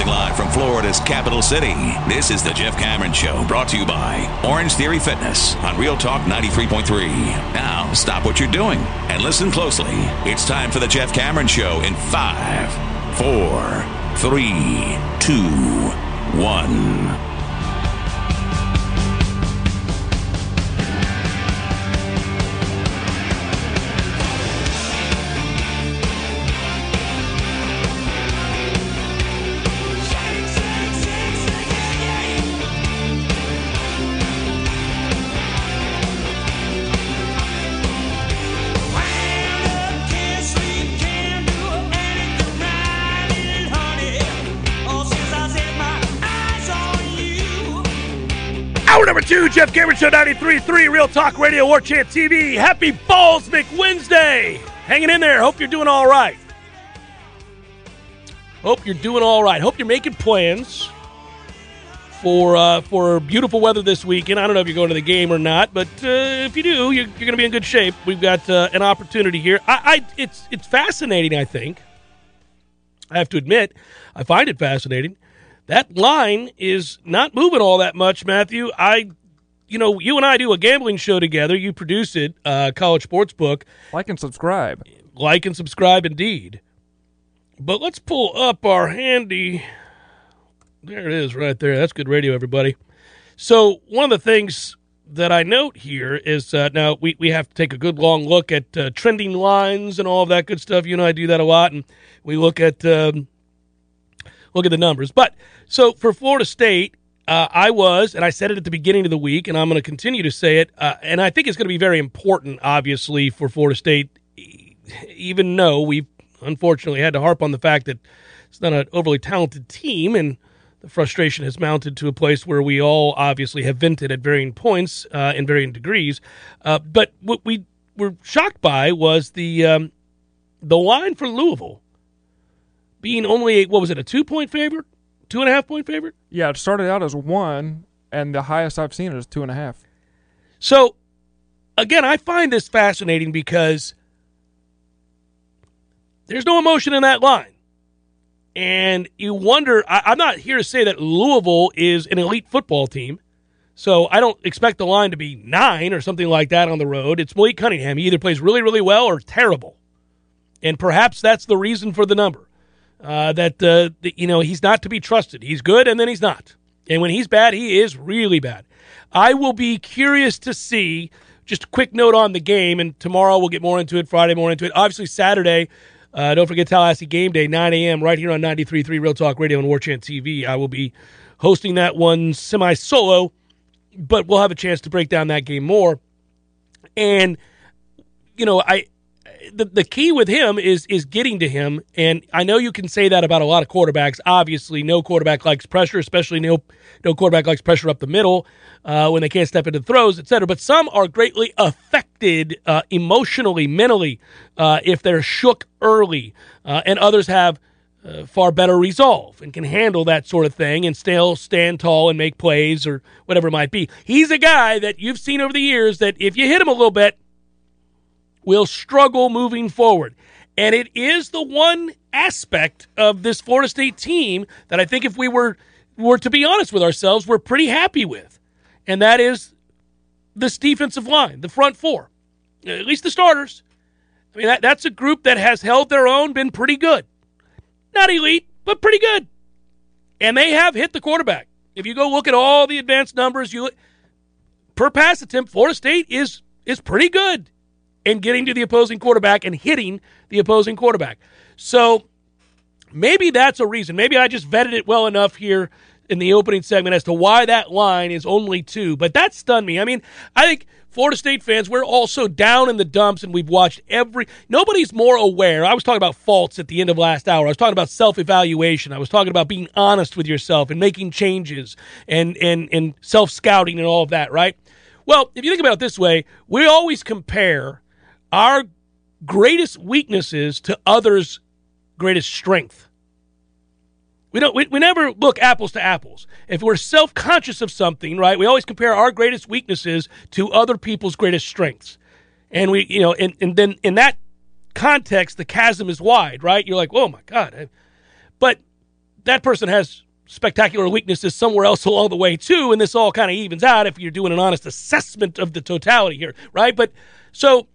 Broadcasting live from Florida's capital city, this is the Jeff Cameron Show, brought to you by Orange Theory Fitness on Real Talk 93.3. Now, stop what you're doing and listen closely. It's time for the Jeff Cameron Show in 5, 4, 3, 2, 1. Hour number 2, Jeff Cameron Show, 93.3, Real Talk Radio, War Chant TV. Happy Balls McWednesday. Hanging in there. Hope you're doing all right. Hope you're making plans for beautiful weather this weekend. I don't know if you're going to the game or not, but if you do, you're going to be in good shape. We've got an opportunity here. It's fascinating, I think. I have to admit, I find it fascinating. That line is not moving all that much, Matthew. You and I do a gambling show together. You produce it, College Sportsbook. Like and subscribe. Like and subscribe, indeed. But let's pull up our handy. There it is right there. That's good radio, everybody. So one of the things that I note here is now we have to take a good long look at trending lines and all of that good stuff. You and I do that a lot, and we look at the numbers. But so for Florida State, I said it at the beginning of the week, and I'm going to continue to say it, and I think it's going to be very important, obviously, for Florida State, even though we've unfortunately had to harp on the fact that it's not an overly talented team, and the frustration has mounted to a place where we all obviously have vented at varying points in varying degrees. But what we were shocked by was the line for Louisville being only, a 2-point favorite? 2.5-point favorite? Yeah, it started out as 1, and the highest I've seen is 2.5. So, again, I find this fascinating because there's no emotion in that line. And you wonder, I'm not here to say that Louisville is an elite football team, so I don't expect the line to be 9 or something like that on the road. It's Malik Cunningham. He either plays really, really well or terrible. And perhaps that's the reason for the number. He's not to be trusted. He's good, and then he's not. And when he's bad, he is really bad. I will be curious to see, just a quick note on the game, and tomorrow we'll get more into it, Friday more into it. Obviously, Saturday, don't forget Tallahassee Game Day, 9 a.m., right here on 93.3 Real Talk Radio and War Chant TV. I will be hosting that one semi-solo, but we'll have a chance to break down that game more. And, the key with him is getting to him, and I know you can say that about a lot of quarterbacks. Obviously, no quarterback likes pressure, especially no quarterback likes pressure up the middle when they can't step into throws, etc. But some are greatly affected emotionally, mentally, if they're shook early, and others have far better resolve and can handle that sort of thing and still stand tall and make plays or whatever it might be. He's a guy that you've seen over the years that if you hit him a little bit, will struggle moving forward. And it is the one aspect of this Florida State team that I think if we were to be honest with ourselves, we're pretty happy with. And that is this defensive line, the front four, at least the starters. I mean, that's a group that has held their own, been pretty good. Not elite, but pretty good. And they have hit the quarterback. If you go look at all the advanced numbers, per pass attempt, Florida State is pretty good in getting to the opposing quarterback and hitting the opposing quarterback. So maybe that's a reason. Maybe I just vetted it well enough here in the opening segment as to why that line is only 2. But that stunned me. I mean, I think Florida State fans, we're also down in the dumps, and we've watched nobody's more aware. I was talking about faults at the end of last hour. I was talking about self-evaluation. I was talking about being honest with yourself and making changes and self-scouting and all of that, right? Well, if you think about it this way, we always compare our greatest weaknesses to others' greatest strength. We never look apples to apples. If we're self-conscious of something, right, we always compare our greatest weaknesses to other people's greatest strengths. And and then in that context, the chasm is wide, right? You're like, oh my God. But that person has spectacular weaknesses somewhere else along the way too, and this all kind of evens out if you're doing an honest assessment of the totality here, right? But so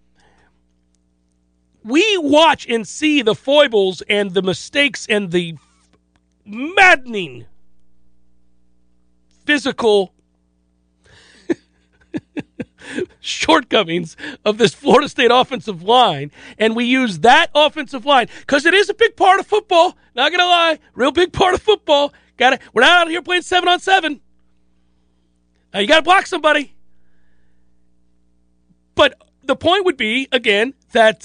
we watch and see the foibles and the mistakes and the maddening physical shortcomings of this Florida State offensive line, and we use that offensive line because it is a big part of football. Not gonna lie, real big part of football. We're not out here playing 7-on-7. You got to block somebody. But the point would be, again, that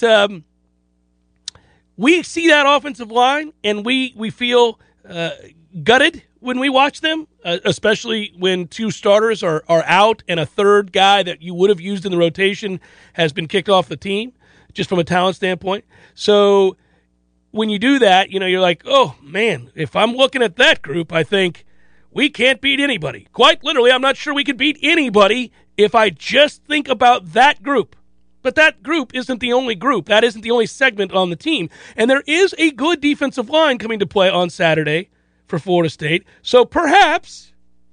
we see that offensive line and we feel gutted when we watch them, especially when two starters are out and a third guy that you would have used in the rotation has been kicked off the team, just from a talent standpoint. So when you do that, you're like, oh, man, if I'm looking at that group, I think we can't beat anybody. Quite literally, I'm not sure we could beat anybody if I just think about that group. But that group isn't the only group. That isn't the only segment on the team. And there is a good defensive line coming to play on Saturday for Florida State. So perhaps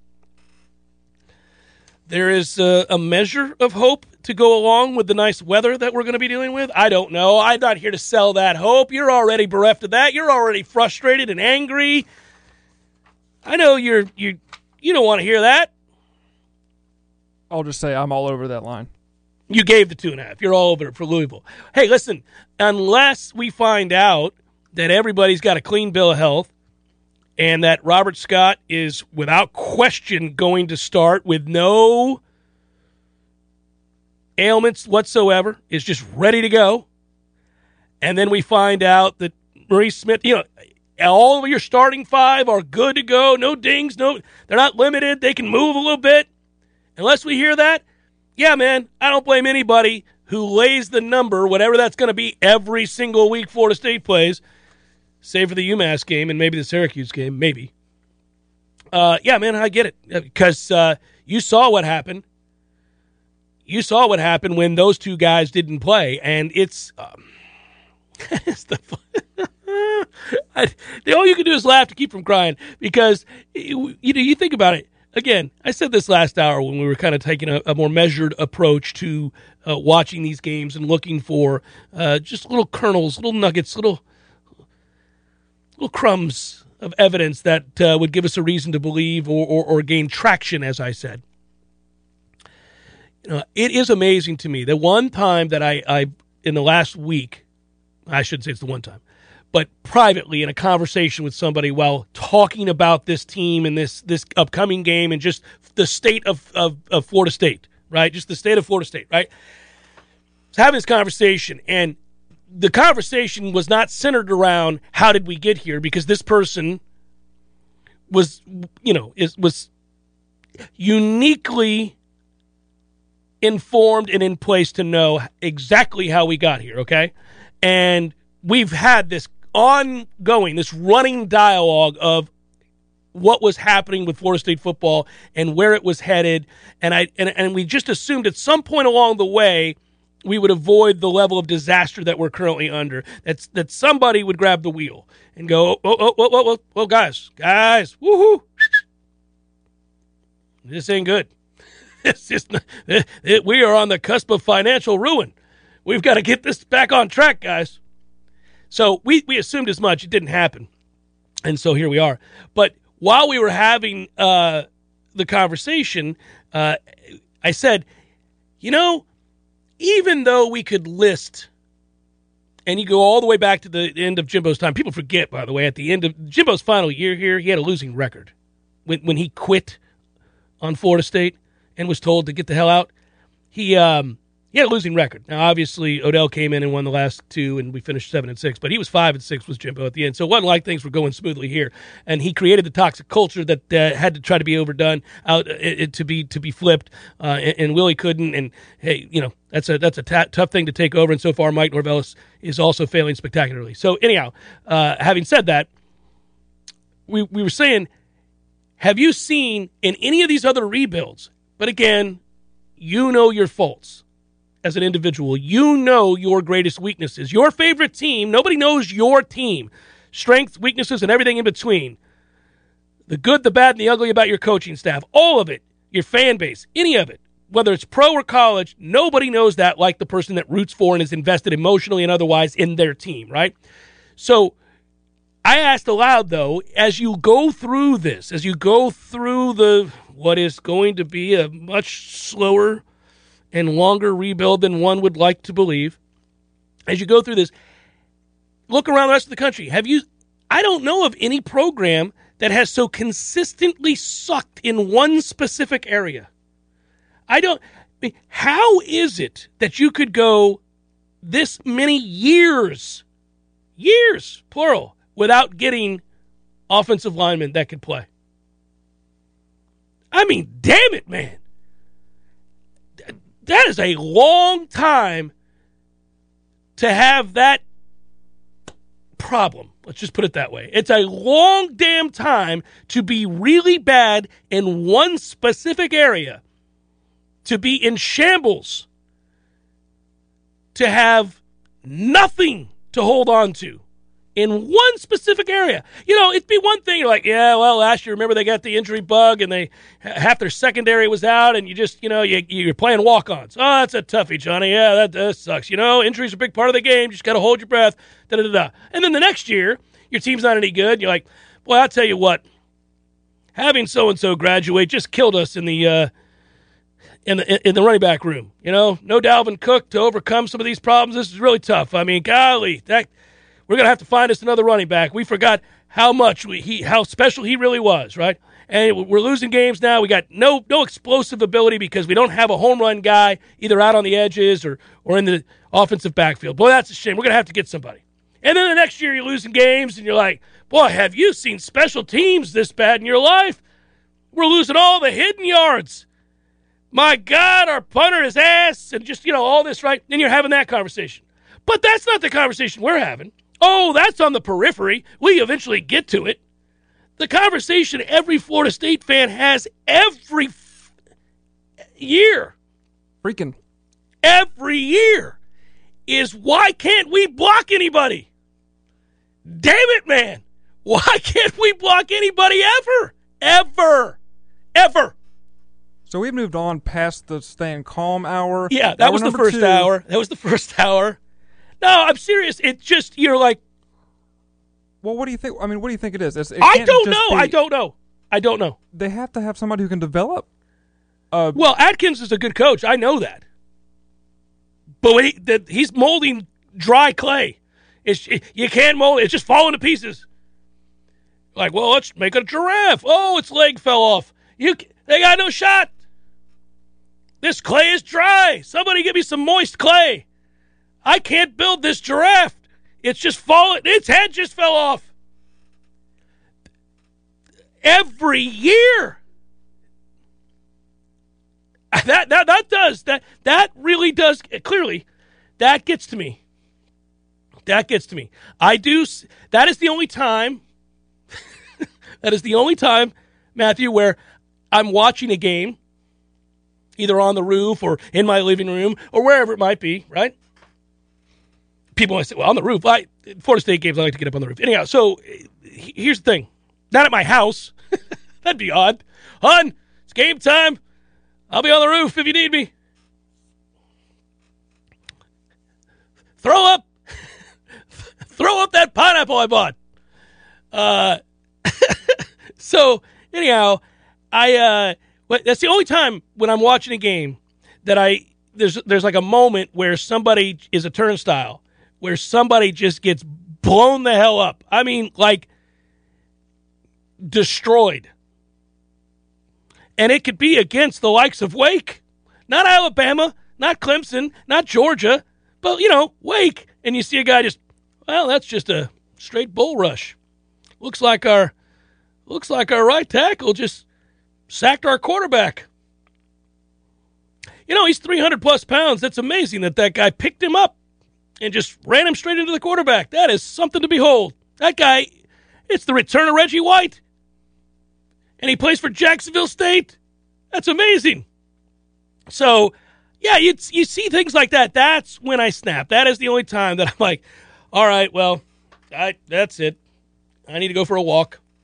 there is a measure of hope to go along with the nice weather that we're going to be dealing with. I don't know. I'm not here to sell that hope. You're already bereft of that. You're already frustrated and angry. I know you don't want to hear that. I'll just say I'm all over that line. You gave the 2.5. You're all over it for Louisville. Hey, listen, unless we find out that everybody's got a clean bill of health and that Robert Scott is without question going to start with no ailments whatsoever, is just ready to go, and then we find out that Maurice Smith, all of your starting five are good to go, no dings, they're not limited, they can move a little bit. Unless we hear that, yeah, man, I don't blame anybody who lays the number, whatever that's going to be, every single week Florida State plays, save for the UMass game and maybe the Syracuse game, maybe. Yeah, man, I get it, because you saw what happened. You saw what happened when those two guys didn't play, and it's all you can do is laugh to keep from crying, because you think about it. Again, I said this last hour when we were kind of taking a more measured approach to watching these games and looking for just little kernels, little nuggets, little crumbs of evidence that would give us a reason to believe or gain traction, as I said. It is amazing to me. The one time that I in the last week, I shouldn't say it's the one time, but privately in a conversation with somebody while talking about this team and this upcoming game and just the state of Florida State, right? Just the state of Florida State, right? I was having this conversation, and the conversation was not centered around how did we get here, because this person was uniquely informed and in place to know exactly how we got here, okay? And we've had this ongoing, this running dialogue of what was happening with Florida State football and where it was headed, and we just assumed at some point along the way we would avoid the level of disaster that we're currently under. That somebody would grab the wheel and go, oh, guys, woohoo, this ain't good. It's just we are on the cusp of financial ruin. We've got to get this back on track, guys. So we assumed as much. It didn't happen. And so here we are. But while we were having the conversation, I said, even though we could list, and you go all the way back to the end of Jimbo's time. People forget, by the way, at the end of Jimbo's final year here, he had a losing record. When he quit on Florida State and was told to get the hell out, he had a losing record. Now, obviously, Odell came in and won the last two, and we finished 7-6. But he was 5-6 with Jimbo at the end, so it wasn't like things were going smoothly here. And he created the toxic culture that had to try to be overdone, to be flipped. And Willie couldn't. And hey, that's a tough thing to take over. And so far, Mike Norvell is also failing spectacularly. So anyhow, having said that, we were saying, have you seen in any of these other rebuilds? But again, your faults. As an individual, your greatest weaknesses. Your favorite team, nobody knows your team. Strengths, weaknesses, and everything in between. The good, the bad, and the ugly about your coaching staff. All of it. Your fan base. Any of it. Whether it's pro or college, nobody knows that like the person that roots for and is invested emotionally and otherwise in their team, right? So I asked aloud, though, as you go through this, as you go through what is going to be a much slower and longer rebuild than one would like to believe, as you go through this, look around the rest of the country. I don't know of any program that has so consistently sucked in one specific area. How is it that you could go this many years, plural, without getting offensive linemen that could play? I mean, damn it, man. That is a long time to have that problem. Let's just put it that way. It's a long damn time to be really bad in one specific area, to be in shambles, to have nothing to hold on to in one specific area. It'd be one thing. You're like, yeah, well, last year, remember they got the injury bug and half their secondary was out and you just, you're playing walk-ons. Oh, that's a toughie, Johnny. Yeah, that sucks. Injuries are a big part of the game. You just got to hold your breath. Da-da-da-da. And then the next year, your team's not any good. You're like, boy, I'll tell you what, having so-and-so graduate just killed us in the running back room. No Dalvin Cook to overcome some of these problems. This is really tough. I mean, golly, we're going to have to find us another running back. We forgot how special he really was, right? And we're losing games now. We got no explosive ability because we don't have a home run guy either out on the edges or in the offensive backfield. Boy, that's a shame. We're going to have to get somebody. And then the next year you're losing games and you're like, boy, have you seen special teams this bad in your life? We're losing all the hidden yards. My God, our punter is ass and just, all this, right? Then you're having that conversation. But that's not the conversation we're having. Oh, that's on the periphery. We eventually get to it. The conversation every Florida State fan has every year. Every year is why can't we block anybody? Damn it, man. Why can't we block anybody ever? Ever. So we've moved on past the staying calm hour. Yeah, that was the first hour. That was the first hour. No, I'm serious. It's just, you're like... Well, what do you think? I mean, what do you think it is? I don't know. They have to have somebody who can develop. Well, Atkins is a good coach. I know that. But he's molding dry clay. You can't mold it. It's just falling to pieces. Like, well, let's make a giraffe. Oh, its leg fell off. They got no shot. This clay is dry. Somebody give me some moist clay. I can't build this giraffe. It's just falling. Its head just fell off. Every year. That really does. Clearly, that gets to me. That is the only time. That is the only time, Matthew, where I'm watching a game, either on the roof or in my living room or wherever it might be, right? People might say, well, on the roof. Florida State games, I like to get up on the roof. Anyhow, so here's the thing. Not at my house. That'd be odd. Hon, it's game time. I'll be on the roof if you need me. Throw up that pineapple I bought. So, anyhow, that's the only time when I'm watching a game that there's like a moment where somebody is a turnstile, where somebody just gets blown the hell up. I mean, like, destroyed. And it could be against the likes of Wake. Not Alabama, not Clemson, not Georgia, but, Wake. And you see a guy that's just a straight bull rush. Looks like our right tackle just sacked our quarterback. He's 300-plus pounds. That's amazing that guy picked him up and just ran him straight into the quarterback. That is something to behold. That guy, it's the return of Reggie White. And he plays for Jacksonville State. That's amazing. So, yeah, you see things like that. That's when I snap. That is the only time that I'm like, all right, well, that's it. I need to go for a walk.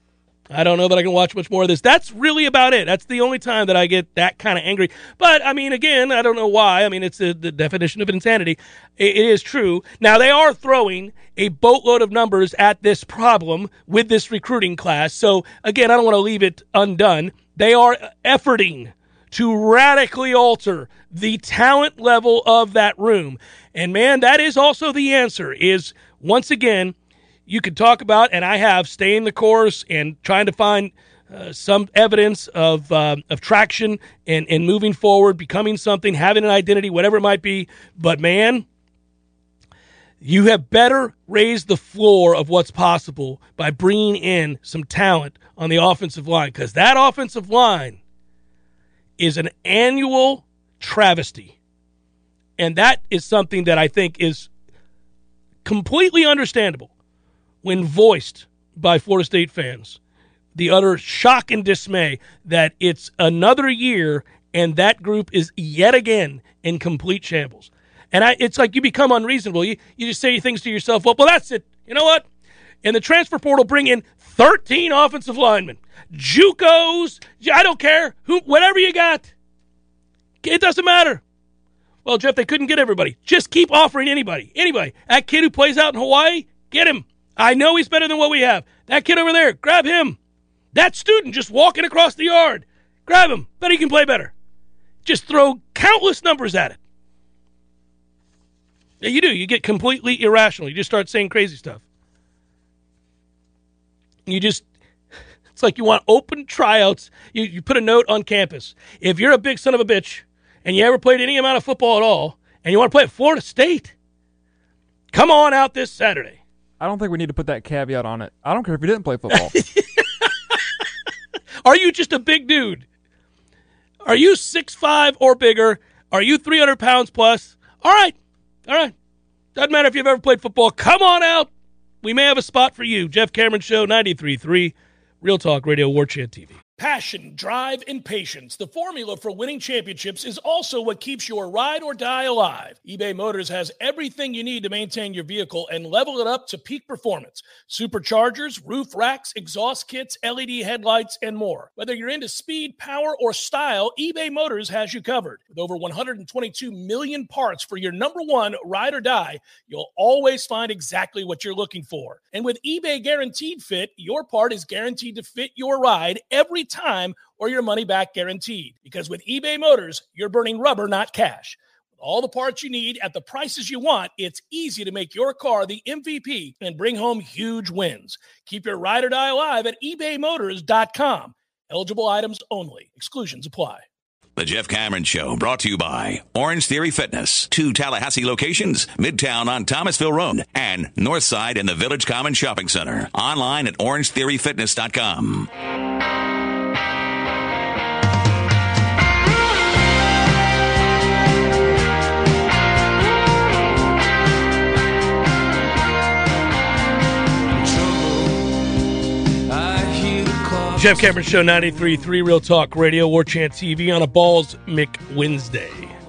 I don't know that I can watch much more of this. That's really about it. That's the only time that I get that kind of angry. But, I mean, again, I don't know why. I mean, it's the definition of insanity. It is true. Now, they are throwing a boatload of numbers at this problem with this recruiting class. So, again, I don't want to leave it undone. They are efforting to radically alter the talent level of that room. And, man, that is also the answer is, once again, you could talk about, and I have, staying the course and trying to find some evidence of traction and moving forward, becoming something, having an identity, whatever it might be. But, man, you have better raised the floor of what's possible by bringing in some talent on the offensive line, because that offensive line is an annual travesty. And that is something that I think is completely understandable when voiced by Florida State fans, the utter shock and dismay that it's another year and that group is yet again in complete shambles. And it's like you become unreasonable. You just say things to yourself, well, that's it. You know what? In the transfer portal, bring in 13 offensive linemen. JUCOs, I don't care. Whatever you got. It doesn't matter. Well, Jeff, they couldn't get everybody. Just keep offering anybody. That kid who plays out in Hawaii, get him. I know he's better than what we have. That kid over there, grab him. That student just walking across the yard, grab him. Bet he can play better. Just throw countless numbers at it. Yeah, you do. You get completely irrational. You just start saying crazy stuff. It's like you want open tryouts. You put a note on campus. If you're a big son of a bitch and you ever played any amount of football at all and you want to play at Florida State, come on out this Saturday. I don't think we need to put that caveat on it. I don't care if you didn't play football. Are you just a big dude? Are you 6'5" or bigger? Are you 300 pounds plus? All right. Doesn't matter if you've ever played football. Come on out. We may have a spot for you. Jeff Cameron Show, 93.3, Real Talk Radio, War Chant TV. Passion, drive, and patience. The formula for winning championships is also what keeps your ride or die alive. eBay Motors has everything you need to maintain your vehicle and level it up to peak performance. Superchargers, roof racks, exhaust kits, LED headlights, and more. Whether you're into speed, power, or style, eBay Motors has you covered. With over 122 million parts for your number one ride or die, you'll always find exactly what you're looking for. And with eBay Guaranteed Fit, your part is guaranteed to fit your ride every time or your money back guaranteed. Because with eBay Motors, you're burning rubber, not cash. With all the parts you need at the prices you want, it's easy to make your car the MVP and bring home huge wins. Keep your ride or die alive at ebaymotors.com. Eligible items only. Exclusions apply. The Jeff Cameron Show, brought to you by Orange Theory Fitness. 2 Tallahassee locations, Midtown on Thomasville Road and Northside in the Village Common Shopping Center. Online at orangetheoryfitness.com. Jeff Cameron Show, 93.3 Real Talk Radio, War Chant TV on a Balls Mick Wednesday.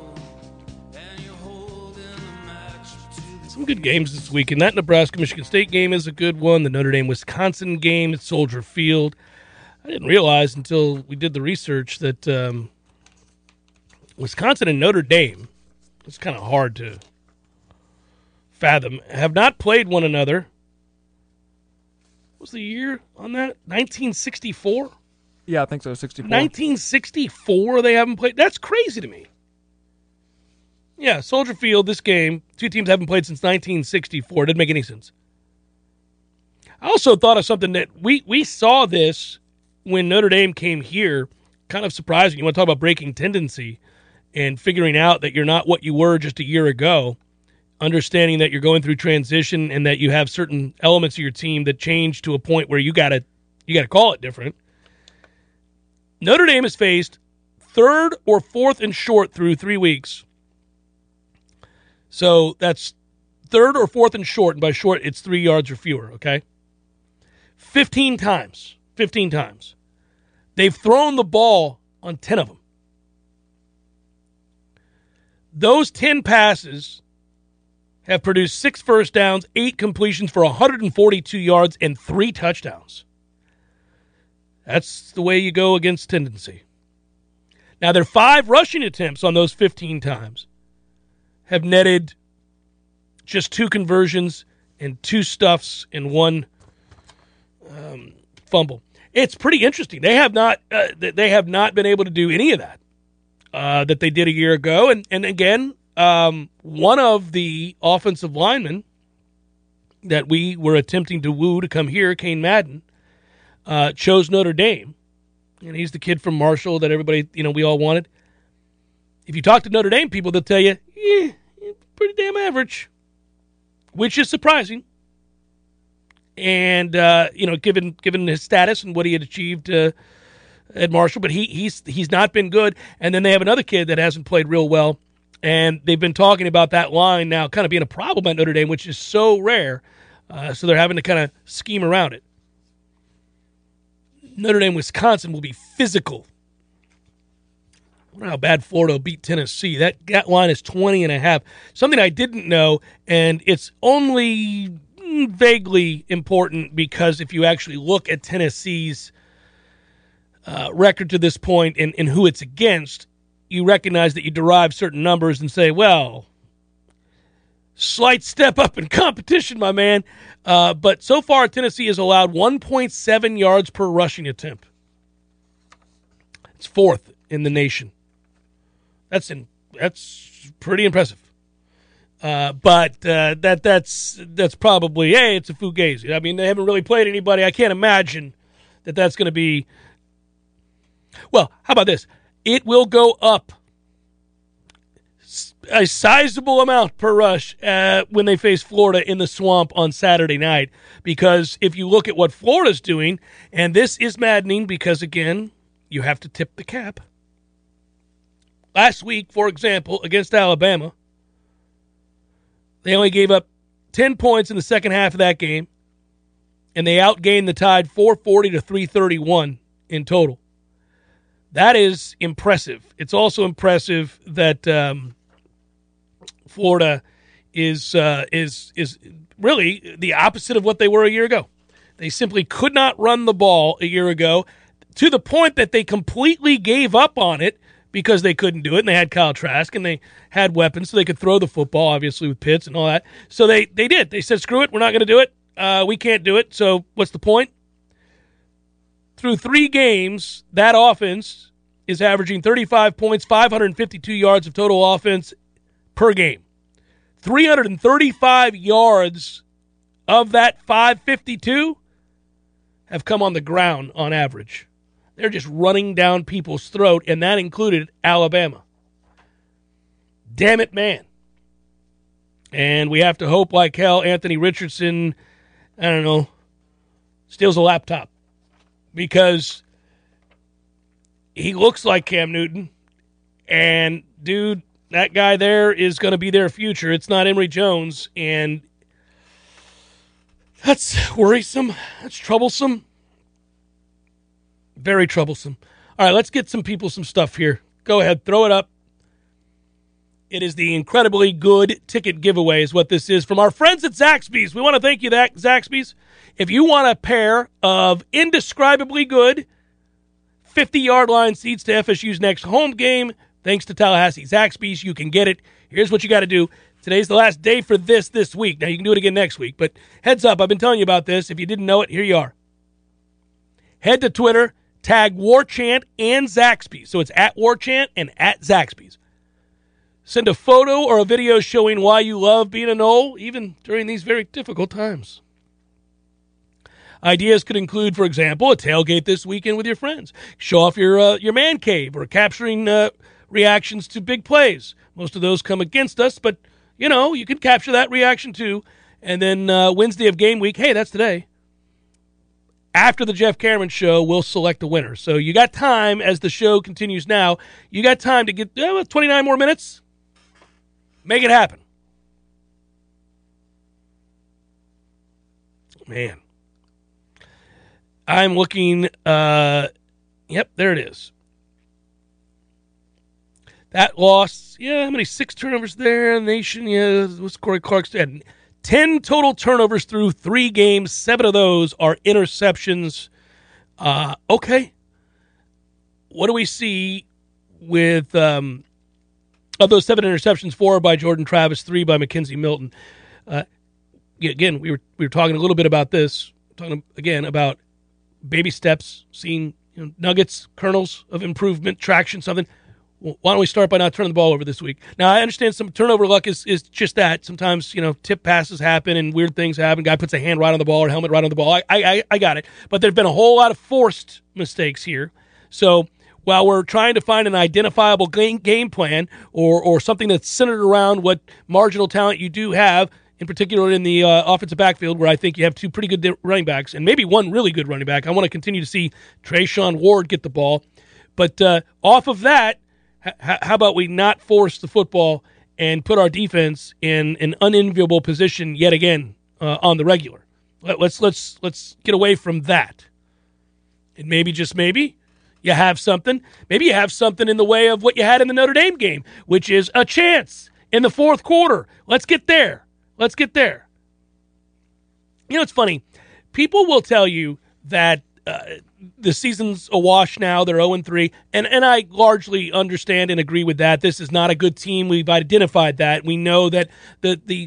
Some good games this week, and that Nebraska-Michigan State game is a good one. The Notre Dame-Wisconsin game at Soldier Field. I didn't realize until we did the research that Wisconsin and Notre Dame, it's kind of hard to fathom, have not played one another. What was the year on that? 1964? Yeah, I think so, 64. 1964 they haven't played? That's crazy to me. Yeah, Soldier Field, this game, two teams haven't played since 1964. Didn't make any sense. I also thought of something that we saw this when Notre Dame came here. Kind of surprising. You want to talk about breaking tendency and figuring out that you're not what you were just a year ago. Understanding that you're going through transition and that you have certain elements of your team that change to a point where you gotta call it different. Notre Dame has faced third or fourth and short through 3 weeks. So that's third or fourth and short, and by short, it's 3 yards or fewer, okay? 15 times. 15 times. They've thrown the ball on 10 of them. Those 10 passes have produced 6 first downs, 8 completions for 142 yards, and 3 touchdowns. That's the way you go against tendency. Now, their 5 rushing attempts on those 15 times have netted just 2 conversions and 2 stuffs and 1 fumble. It's pretty interesting. They have not been able to do any of that that they did a year ago. And again, one of the offensive linemen that we were attempting to woo to come here, Kane Madden, chose Notre Dame. And he's the kid from Marshall that everybody, we all wanted. If you talk to Notre Dame people, they'll tell you, pretty damn average, which is surprising. And, given his status and what he had achieved at Marshall, but he's not been good. And then they have another kid that hasn't played real well. And they've been talking about that line now kind of being a problem at Notre Dame, which is so rare. So they're having to kind of scheme around it. Notre Dame, Wisconsin will be physical. I wonder how bad Florida will beat Tennessee. That line is 20.5. Something I didn't know, and it's only vaguely important because if you actually look at Tennessee's record to this point and who it's against, you recognize that you derive certain numbers and say, well, slight step up in competition, my man. But so far, Tennessee has allowed 1.7 yards per rushing attempt. It's 4th in the nation. That's pretty impressive. But that's probably, hey, it's a fugazi. I mean, they haven't really played anybody. I can't imagine that's going to be. Well, how about this? It will go up a sizable amount per rush when they face Florida in the Swamp on Saturday night. Because if you look at what Florida's doing, and this is maddening because, again, you have to tip the cap. Last week, for example, against Alabama, they only gave up 10 points in the second half of that game, and they outgained the Tide 440 to 331 in total. That is impressive. It's also impressive that Florida is really the opposite of what they were a year ago. They simply could not run the ball a year ago to the point that they completely gave up on it because they couldn't do it, and they had Kyle Trask, and they had weapons, so they could throw the football, obviously, with Pitts and all that. So they did. They said, screw it, we're not going to do it. We can't do it, so what's the point? Through 3 games, that offense is averaging 35 points, 552 yards of total offense per game. 335 yards of that 552 have come on the ground on average. They're just running down people's throat, and that included Alabama. Damn it, man. And we have to hope like hell Anthony Richardson, I don't know, steals a laptop. Because he looks like Cam Newton. And, dude, that guy there is going to be their future. It's not Emory Jones. And that's worrisome. That's troublesome. Very troublesome. All right, let's get some people some stuff here. Go ahead, throw it up. It is the incredibly good ticket giveaway is what this is from our friends at Zaxby's. We want to thank you, Zaxby's. If you want a pair of indescribably good 50-yard line seats to FSU's next home game, thanks to Tallahassee Zaxby's, you can get it. Here's what you got to do. Today's the last day for this week. Now, you can do it again next week, but heads up, I've been telling you about this. If you didn't know it, here you are. Head to Twitter, tag Warchant and Zaxby's. So it's at Warchant and at Zaxby's. Send a photo or a video showing why you love being a Knoll, even during these very difficult times. Ideas could include, for example, a tailgate this weekend with your friends. Show off your man cave or capturing reactions to big plays. Most of those come against us, but, you can capture that reaction too. And then Wednesday of game week, hey, that's today. After the Jeff Cameron Show, we'll select the winner. So you got time as the show continues now. You got time to get 29 more minutes. Make it happen. Man. I'm looking. Yep, there it is. That loss. Yeah, how many? 6 turnovers there. Nation, yeah. What's Corey Clark's had? 10 total turnovers through 3 games. 7 of those are interceptions. Okay. What do we see with of those 7 interceptions? 4 by Jordan Travis, 3 by McKenzie Milton. Again, we were talking a little bit about this. Talking again about baby steps, seeing nuggets, kernels of improvement, traction, something. Well, why don't we start by not turning the ball over this week? Now, I understand some turnover luck is just that. Sometimes, tip passes happen and weird things happen. Guy puts a hand right on the ball or helmet right on the ball. I got it. But there have been a whole lot of forced mistakes here. So while we're trying to find an identifiable game plan or something that's centered around what marginal talent you do have, in particular in the offensive backfield, where I think you have 2 pretty good running backs and maybe 1 really good running back. I want to continue to see Trayshawn Ward get the ball. But off of that, how about we not force the football and put our defense in an unenviable position yet again on the regular? Let's get away from that. And maybe, just maybe, you have something. Maybe you have something in the way of what you had in the Notre Dame game, which is a chance in the fourth quarter. Let's get there. Let's get there. It's funny. People will tell you that the season's a wash now. They're 0-3. And I largely understand and agree with that. This is not a good team. We've identified that. We know that the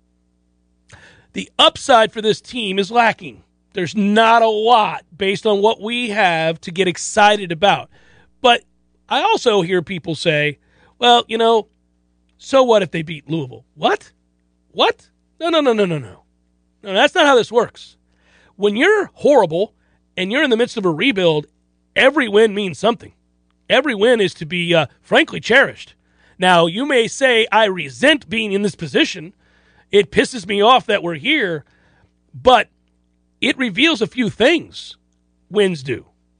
upside for this team is lacking. There's not a lot based on what we have to get excited about. But I also hear people say, well, so what if they beat Louisville? What? No. No, that's not how this works. When you're horrible and you're in the midst of a rebuild, every win means something. Every win is to be, frankly, cherished. Now, you may say, I resent being in this position. It pisses me off that we're here, but it reveals a few things, wins do.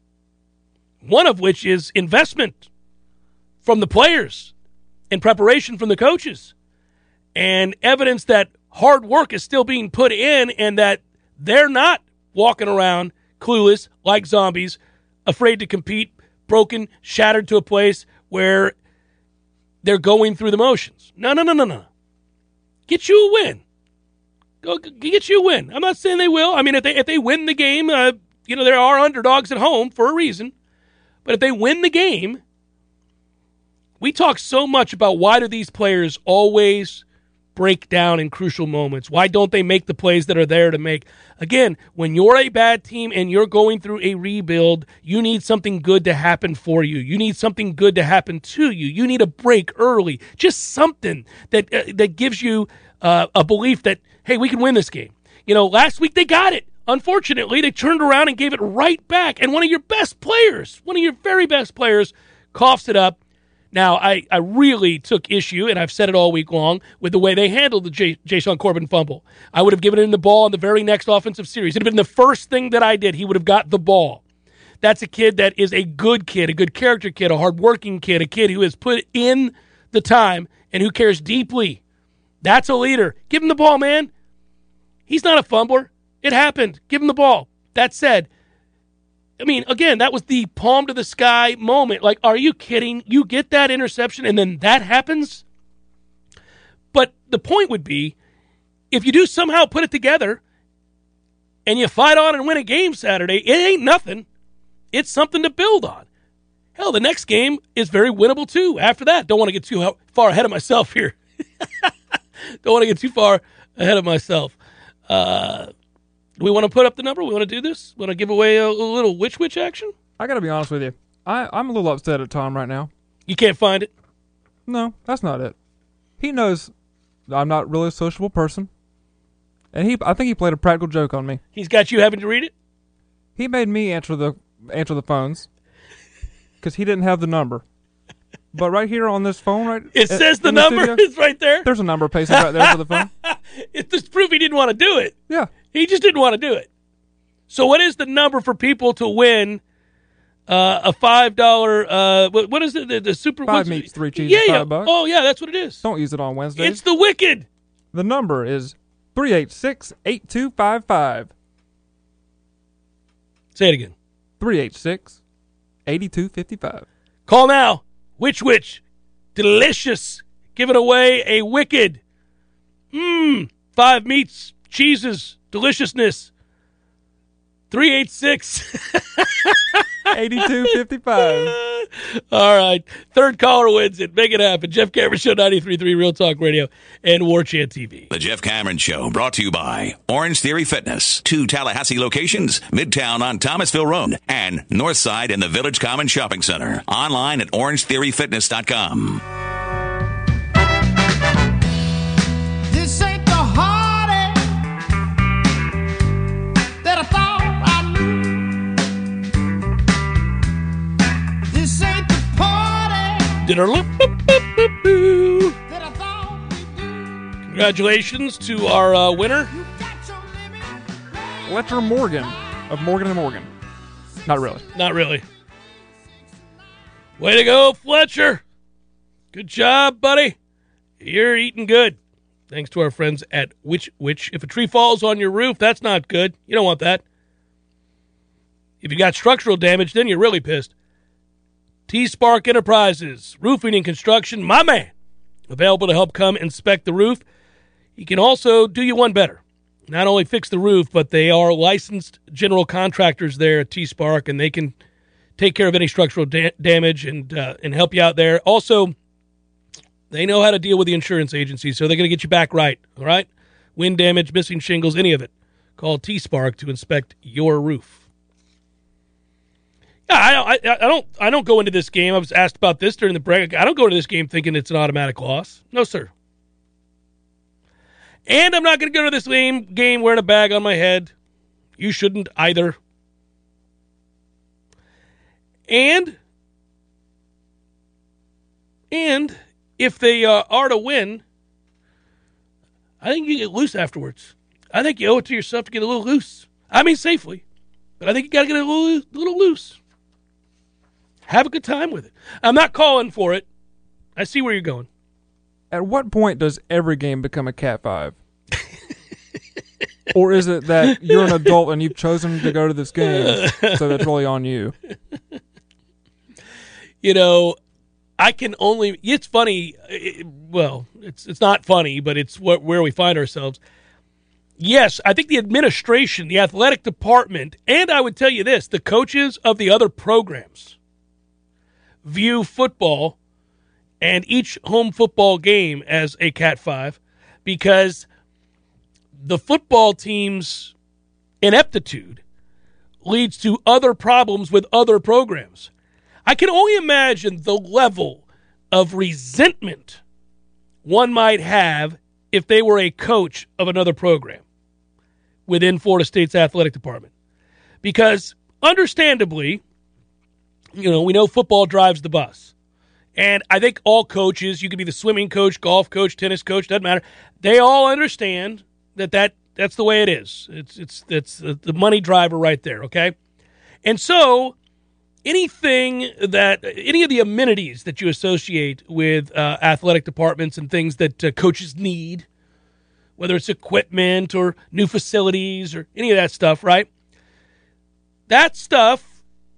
One of which is investment from the players and preparation from the coaches and evidence that hard work is still being put in and that they're not walking around clueless like zombies, afraid to compete, broken, shattered to a place where they're going through the motions. No. Get you a win. Go get you a win. I'm not saying they will. I mean, if they win the game, there are underdogs at home for a reason. But if they win the game, we talk so much about why do these players always break down in crucial moments? Why don't they make the plays that are there to make? Again, when you're a bad team and you're going through a rebuild, you need something good to happen for you. You need something good to happen to you. You need a break early. Just something that gives you a belief that, hey, we can win this game. Last week they got it. Unfortunately, they turned around and gave it right back. And one of your very best players, coughs it up. Now, I really took issue, and I've said it all week long, with the way they handled the Jashaun Corbin fumble. I would have given him the ball on the very next offensive series. It would have been the first thing that I did. He would have got the ball. That's a kid that is a good kid, a good character kid, a hardworking kid, a kid who has put in the time and who cares deeply. That's a leader. Give him the ball, man. He's not a fumbler. It happened. Give him the ball. That said, again, that was the palm to the sky moment. Like, are you kidding? You get that interception and then that happens? But the point would be, if you do somehow put it together and you fight on and win a game Saturday, it ain't nothing. It's something to build on. Hell, the next game is very winnable too. After that, don't want to get too far ahead of myself here. Don't want to get too far ahead of myself. Do we want to put up the number? We want to do this? Want to give away a little which action? I got to be honest with you. I'm a little upset at Tom right now. You can't find it? No, that's not it. He knows I'm not really a sociable person. And I think he played a practical joke on me. He's got you having to read it? He made me answer the phones because he didn't have the number. But right here on this phone, it says the number. Studio, it's right there. There's a number pasted right there for the phone. It's proof he didn't want to do it. Yeah. He just didn't want to do it. So what is the number for people to win a $5, what is it? The super 5 meats, 3 cheeses, $5. Oh, yeah, that's what it is. Don't use it on Wednesdays. It's the Wicked. The number is 386-8255. Say it again. 386-8255. Call now. Which? Delicious. Giving away a Wicked. 5 meats, cheeses, deliciousness. 386 82-55. All right. Third caller wins it. Make it happen. Jeff Cameron Show, 93.3 Real Talk Radio and War Chant TV. The Jeff Cameron Show, brought to you by Orange Theory Fitness. 2 Tallahassee locations, Midtown on Thomasville Road and Northside in the Village Common Shopping Center. Online at orangetheoryfitness.com. This ain't the heartache that I thought I knew. This ain't the party that I thought we do. Congratulations to our winner. You got your limit, babe. Fletcher Morgan of Morgan & Morgan. Not really. Not really. Way to go, Fletcher. Good job, buddy. You're eating good. Thanks to our friends at Which. If a tree falls on your roof, that's not good. You don't want that. If you got structural damage, then you're really pissed. T-Spark Enterprises, roofing and construction, my man. Available to help come inspect the roof. He can also do you one better. Not only fix the roof, but they are licensed general contractors there at T-Spark, and they can take care of any structural damage and help you out there. Also, they know how to deal with the insurance agency, so they're going to get you back right, all right? Wind damage, missing shingles, any of it. Call T-Spark to inspect your roof. Yeah, I don't go into this game. I was asked about this during the break. I don't go into this game thinking it's an automatic loss. No, sir. And I'm not going to go to this game wearing a bag on my head. You shouldn't either. And if they are to win, I think you get loose afterwards. I think you owe it to yourself to get a little loose. I mean safely, but I think you got to get a little loose. Have a good time with it. I'm not calling for it. I see where you're going. At what point does every game become a Cat 5? Or is it that you're an adult and you've chosen to go to this game, so that's really on you? You know, I can only. It's funny. It's not funny, but it's where we find ourselves. Yes, I think the administration, the athletic department, and I would tell you this: the coaches of the other programs view football and each home football game as a Cat 5 because the football team's ineptitude leads to other problems with other programs. I can only imagine the level of resentment one might have if they were a coach of another program within Florida State's athletic department. Because, understandably, you know, we know football drives the bus. And I think all coaches, you could be the swimming coach, golf coach, tennis coach, doesn't matter. They all understand that's the way it is. It's the money driver right there, okay? And so any of the amenities that you associate with athletic departments and things that coaches need, whether it's equipment or new facilities or any of that stuff, right? That stuff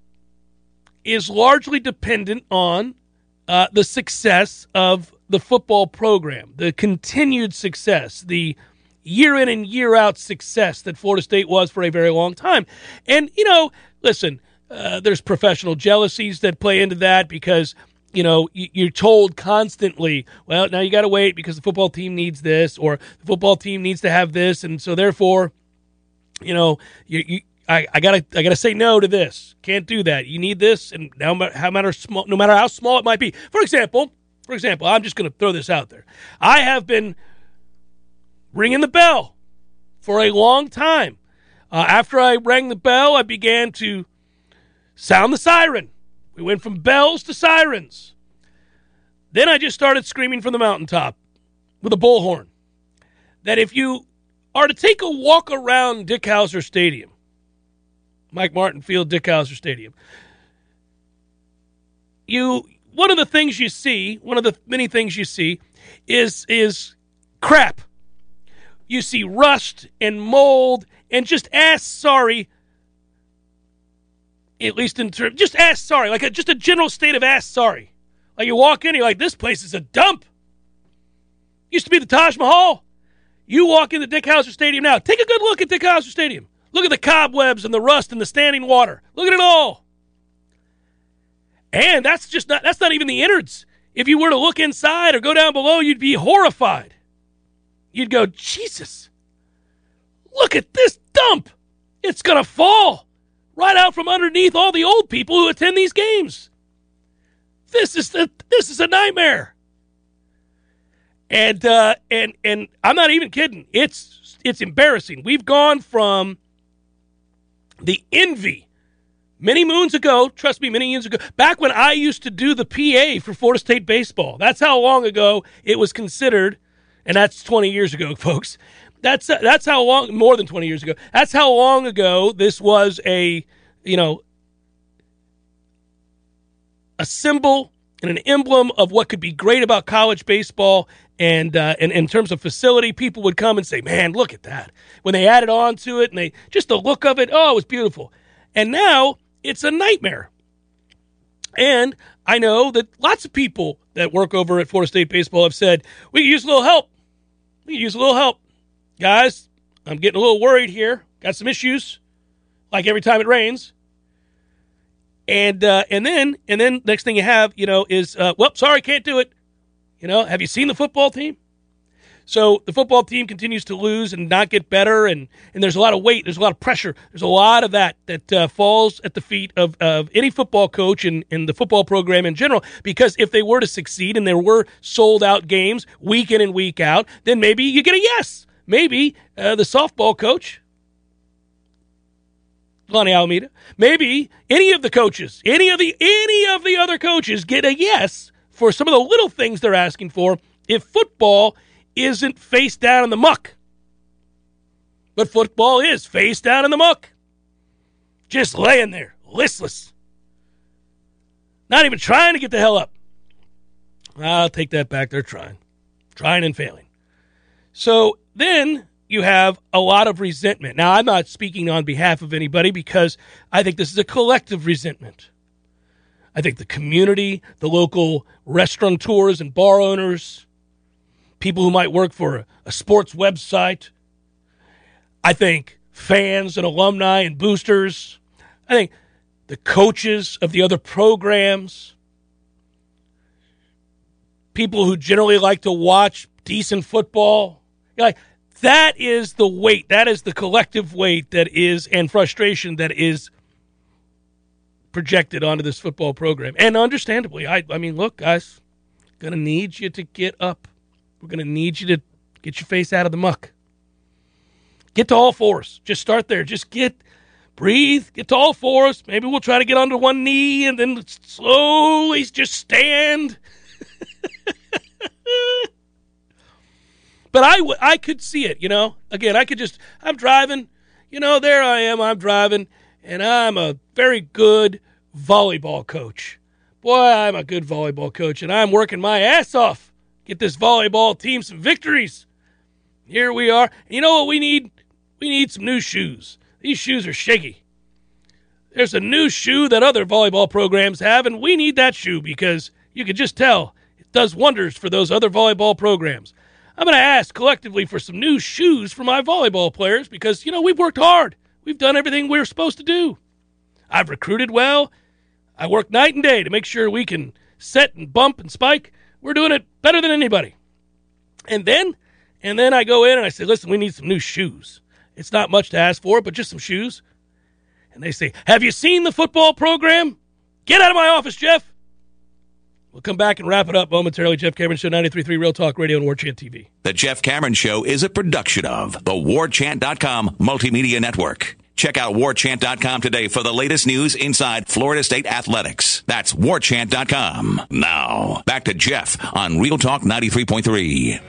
is largely dependent on the success of the football program, the continued success, the year in and year out success that Florida State was for a very long time. And, you know, listen, there's professional jealousies that play into that because, you know, you're told constantly, well, now you got to wait because the football team needs this or the football team needs to have this. And so therefore, you know, I gotta say no to this. Can't do that. You need this, and no matter how small it might be. For example, I'm just going to throw this out there. I have been ringing the bell for a long time. After I rang the bell, I began to sound the siren. We went from bells to sirens. Then I just started screaming from the mountaintop with a bullhorn that if you are to take a walk around Dick Howser Stadium, Mike Martin Field, Dick Howser Stadium, one of the things you see, one of the many things you see is crap. You see rust and mold and just ass sorry, at least in terms, just ass sorry, like just a general state of ass sorry. Like you walk in, you're like, this place is a dump. Used to be the Taj Mahal. You walk into Dick Howser Stadium now. Take a good look at Dick Howser Stadium. Look at the cobwebs and the rust and the standing water. Look at it all. And that's not even the innards. If you were to look inside or go down below, you'd be horrified. You'd go, Jesus, look at this dump. It's going to fall right out from underneath all the old people who attend these games. This is a nightmare. And I'm not even kidding. It's embarrassing. We've gone from the envy many moons ago, trust me, many years ago, back when I used to do the PA for Florida State baseball. That's how long ago it was considered, and that's 20 years ago, folks. That's how long, more than 20 years ago. That's how long ago this was a symbol and an emblem of what could be great about college baseball. And in terms of facility, people would come and say, man, look at that. When they added on to it and just the look of it, oh, it was beautiful. And now it's a nightmare. And I know that lots of people that work over at Florida State baseball have said, we could use a little help. Guys, I'm getting a little worried here. Got some issues, like every time it rains. And then next thing you have, is, sorry, can't do it. Have you seen the football team? So the football team continues to lose and not get better, and there's a lot of weight, there's a lot of pressure, there's a lot of that falls at the feet of any football coach and the football program in general, because if they were to succeed and there were sold-out games week in and week out, then maybe you get a yes. Maybe the softball coach, Lonnie Alameda, maybe any of the coaches, any of the other coaches get a yes for some of the little things they're asking for if football isn't face down in the muck. But football is face down in the muck. Just laying there, listless. Not even trying to get the hell up. I'll take that back. They're trying and failing. So then you have a lot of resentment. Now, I'm not speaking on behalf of anybody because I think this is a collective resentment. I think the community, the local restaurateurs and bar owners, people who might work for a sports website, I think fans and alumni and boosters, I think the coaches of the other programs, people who generally like to watch decent football, that is the weight, that is the collective weight that is, and frustration that is projected onto this football program. And understandably, I mean, look, guys, going to need you to get up. We're going to need you to get your face out of the muck. Get to all fours. Just start there. Just breathe, get to all fours. Maybe we'll try to get onto one knee and then slowly just stand. But I could see it, Again, I'm driving. There I am. I'm driving, and I'm a very good volleyball coach. Boy, I'm a good volleyball coach, and I'm working my ass off. Get this volleyball team some victories. Here we are. And you know what we need? We need some new shoes. These shoes are shaky. There's a new shoe that other volleyball programs have, and we need that shoe because you can just tell it does wonders for those other volleyball programs. I'm going to ask collectively for some new shoes for my volleyball players because, we've worked hard. We've done everything we're supposed to do. I've recruited well. I work night and day to make sure we can set and bump and spike. We're doing it better than anybody. And then I go in and I say, listen, we need some new shoes. It's not much to ask for, but just some shoes. And they say, have you seen the football program? Get out of my office, Jeff. We'll come back and wrap it up momentarily. Jeff Cameron Show, 93.3 Real Talk Radio and War Chant TV. The Jeff Cameron Show is a production of the WarChant.com Multimedia Network. Check out WarChant.com today for the latest news inside Florida State athletics. That's WarChant.com. Now, back to Jeff on Real Talk 93.3.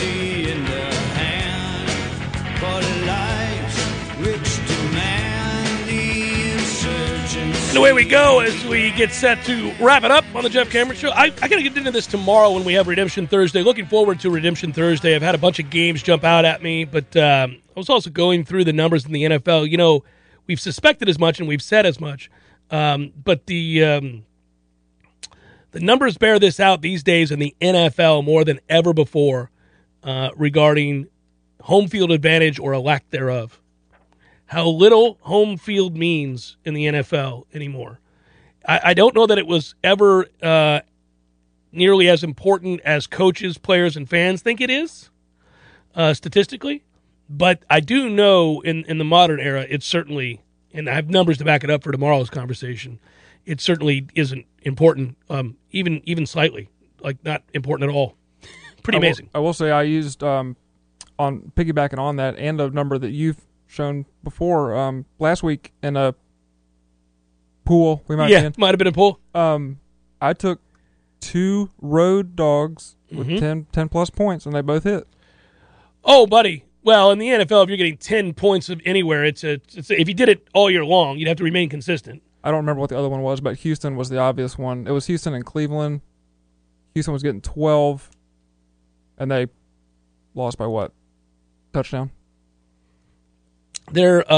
And away we go as we get set to wrap it up on the Jeff Cameron Show. I got to get into this tomorrow when we have Redemption Thursday. Looking forward to Redemption Thursday. I've had a bunch of games jump out at me, but I was also going through the numbers in the NFL. We've suspected as much and we've said as much, but the numbers bear this out these days in the NFL more than ever before regarding home field advantage or a lack thereof. How little home field means in the NFL anymore. I don't know that it was ever nearly as important as coaches, players, and fans think it is, statistically. But I do know in the modern era, it's certainly, and I have numbers to back it up for tomorrow's conversation, it certainly isn't important, even slightly, like not important at all. Pretty amazing. I will say I used, on piggybacking on that, and a number that you've shown before, last week in a pool. Might have been a pool. I took 2 road dogs with 10 plus points, and they both hit. Oh, buddy. Well, in the NFL, if you're getting 10 points of anywhere, it's if you did it all year long, you'd have to remain consistent. I don't remember what the other one was, but Houston was the obvious one. It was Houston and Cleveland. Houston was getting 12, and they lost by what? Touchdown? There's,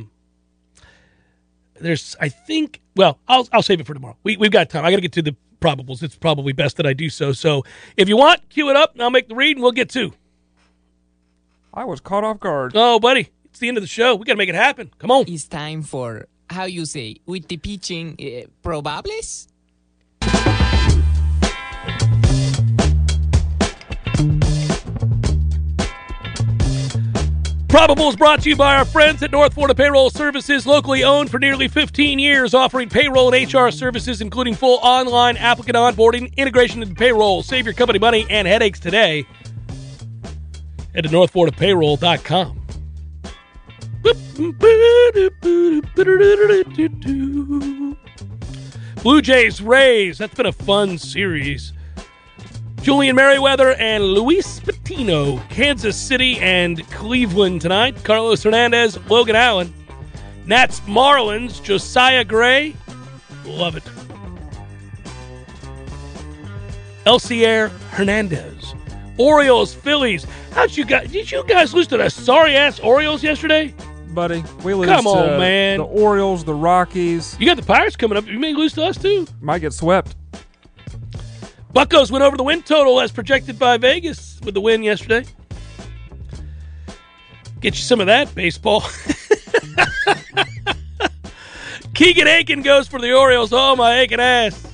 I think, well, I'll save it for tomorrow. We've got time. I got to get to the probables. It's probably best that I do so. So if you want, cue it up, and I'll make the read, and we'll get to. I was caught off guard. Oh, buddy, it's the end of the show. We got to make it happen. Come on. It's time for, how you say, with the pitching, probables? Probables brought to you by our friends at North Florida Payroll Services, locally owned for nearly 15 years, offering payroll and HR services, including full online applicant onboarding, integration into payroll. Save your company money and headaches today. Head to northfloridapayroll.com. Blue Jays, Rays. That's been a fun series. Julian Merriweather and Luis Patino. Kansas City and Cleveland tonight. Carlos Hernandez, Logan Allen. Nats, Marlins, Josiah Gray. Love it. Elcier Hernandez. Orioles, Phillies. Did you guys lose to the sorry-ass Orioles yesterday? Buddy, we lose Come on, to man. the Orioles, the Rockies. You got the Pirates coming up. You may lose to us, too. Might get swept. Buccos went over the win total as projected by Vegas with the win yesterday. Get you some of that, baseball. Keegan Aiken goes for the Orioles. Oh, my aching ass.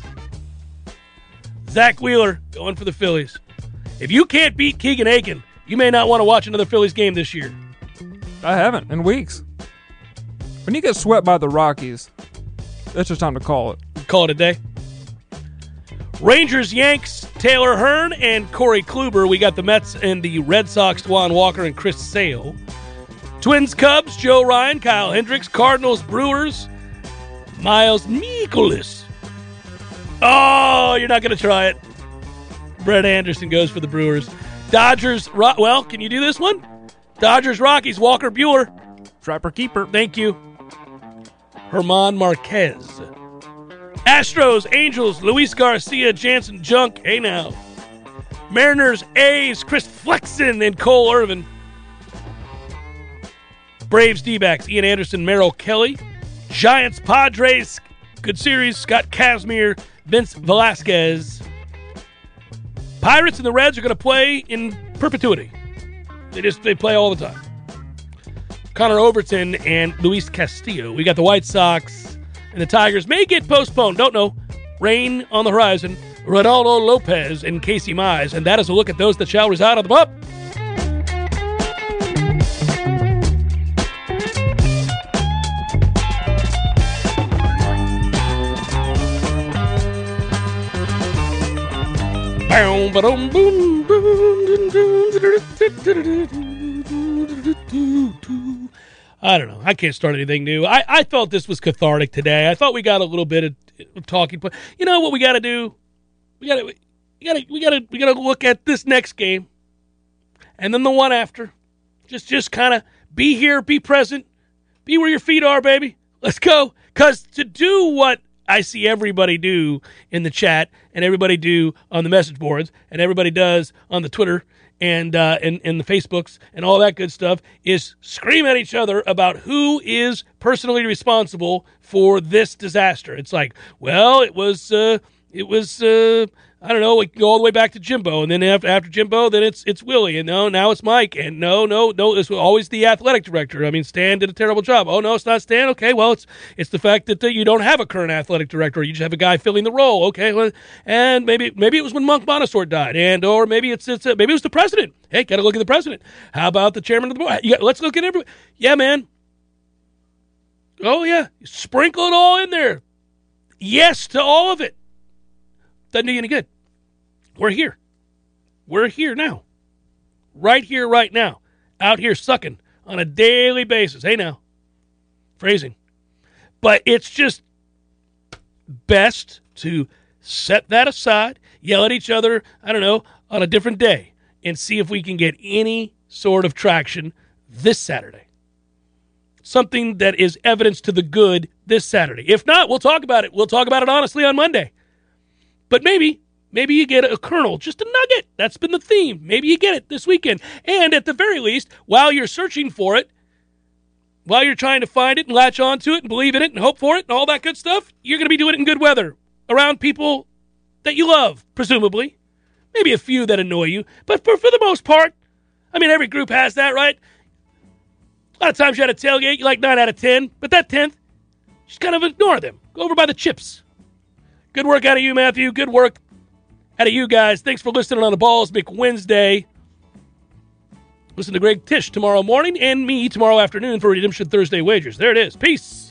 Zach Wheeler going for the Phillies. If you can't beat Keegan Aiken, you may not want to watch another Phillies game this year. I haven't in weeks. When you get swept by the Rockies, it's just time to call it. Call it a day. Rangers, Yanks, Taylor Hearn and Corey Kluber. We got the Mets and the Red Sox, Juan Walker and Chris Sale. Twins, Cubs, Joe Ryan, Kyle Hendricks. Cardinals, Brewers, Miles Mikolas. Oh, you're not going to try it. Brett Anderson goes for the Brewers. Dodgers, can you do this one? Dodgers, Rockies, Walker Buehler. Trapper keeper. Thank you. Herman Marquez. Astros, Angels, Luis Garcia, Jansen Junk. Hey now. Mariners, A's, Chris Flexen and Cole Irvin. Braves, D-backs, Ian Anderson, Merrill Kelly. Giants, Padres, good series, Scott Kazmir, Vince Velasquez. Pirates and the Reds are going to play in perpetuity. They play all the time. Connor Overton and Luis Castillo. We got the White Sox and the Tigers may get postponed. Don't know. Rain on the horizon. Ronaldo Lopez and Casey Mize. And that is a look at those that shall reside on the pup. I don't know. I can't start anything new. I felt this was cathartic today. I thought we got a little bit of talking. But you know what we got to do? We got to look at this next game, and then the one after. Just kind of be here, be present, be where your feet are, baby. Let's go. Because to do what I see everybody do in the chat, and everybody do on the message boards, and everybody does on the Twitter and the Facebooks and all that good stuff, is scream at each other about who is personally responsible for this disaster. It's like, well, it was I don't know, we can go all the way back to Jimbo, and then after Jimbo, then it's Willie, and now it's Mike, and no, it's always the athletic director. I mean, Stan did a terrible job. Oh no, it's not Stan. Okay, well it's the fact that you don't have a current athletic director. You just have a guy filling the role. Okay, well, and maybe it was when Monk Montesort died, or maybe maybe it was the president. Hey, got to look at the president. How about the chairman of the board? Let's look at everyone. Yeah, man. Oh yeah, sprinkle it all in there. Yes to all of it. Doesn't do you any good. We're here. We're here now. Right here, right now. Out here sucking on a daily basis. Hey now. Phrasing. But it's just best to set that aside, yell at each other, I don't know, on a different day, and see if we can get any sort of traction this Saturday. Something that is evidence to the good this Saturday. If not, we'll talk about it. We'll talk about it honestly on Monday. But maybe you get a kernel, just a nugget. That's been the theme. Maybe you get it this weekend. And at the very least, while you're searching for it, while you're trying to find it and latch onto it and believe in it and hope for it and all that good stuff, you're going to be doing it in good weather around people that you love, presumably. Maybe a few that annoy you. But for the most part, I mean, every group has that, right? A lot of times you had a tailgate, you like 9 out of 10. But that 10th, just kind of ignore them. Go over by the chips. Good work out of you, Matthew. Good work out of you guys. Thanks for listening on the Balls Make Wednesday. Listen to Greg Tish tomorrow morning and me tomorrow afternoon for Redemption Thursday Wagers. There it is. Peace.